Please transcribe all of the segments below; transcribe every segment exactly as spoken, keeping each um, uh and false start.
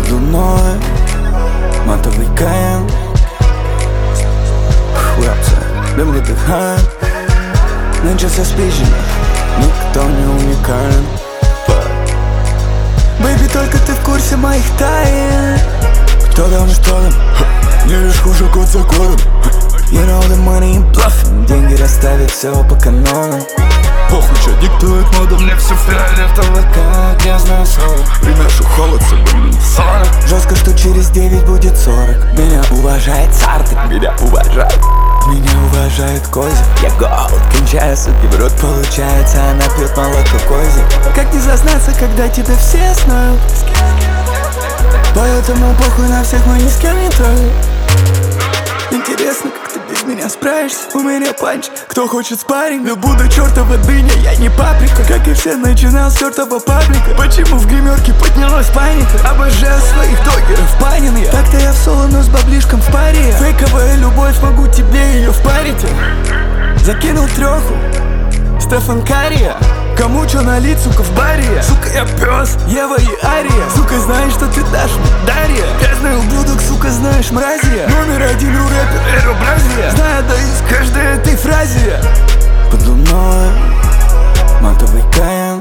Под луной матовый Каен. Хлопцы, дым выдыхаем. Нынче все спизжено, никто не уникален. Бэйби, только ты в курсе моих тайн. Кто там, что там? Не лишь хуже год за годом. You know the money in bluffing. Деньги расставят все по канонам. Похуй, что диктует моду, мне все фиолетово, как грязная соль. Приношу холод с собой, сорок. Жестко, что через девять будет сорок. Меня уважает Сартер, меня уважает. Меня уважает Кози. Я голод, кончаю, суки в рот получается. Она пьет молоко Кози. Как не зазнаться, когда тебя все знают? Поэтому похуй на всех, мы ни с кем не трогай. Интересно, как ты без меня справишься? У меня панч, кто хочет спарринг? Да буду чертова дыня, я не паприка. Как и все, начинал с чертова паблика. Почему в гримерке поднялась паника? Обожаю своих догеров, панин я. Так-то я в соло, но с баблишком в паре. Фейковая любовь, могу тебе ее впарить. Закинул треху, Стефан Кария. Кому чё налить, сука, в баре? Сука, я пёс, Ева и Ария. Сука, знаешь, что ты дашь мне, Дарья. Грязный ублюдок, сука, знаешь, мразия. Номер один ру рэпер, Эро Бразия. Знаю, да из каждой этой фразе. Под луной матовый Каен.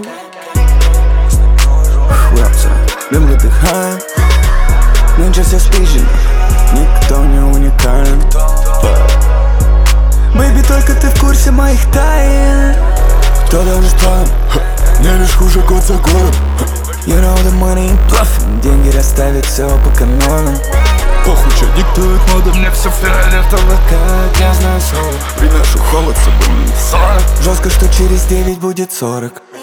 Хлопцы, дым выдыхаем. Нынче все спизжено, никто не уникален. Бэйби, только ты в курсе моих тайн. Кто там, что там? Не лишь хуже год за годом. You know the money in bluffing. Деньги расставят все по канонам. Похуй, что диктует моду, мне все фиолетово, как грязная соль. Приношу холод с собой, сорок. Жестко, что через девять будет сорок.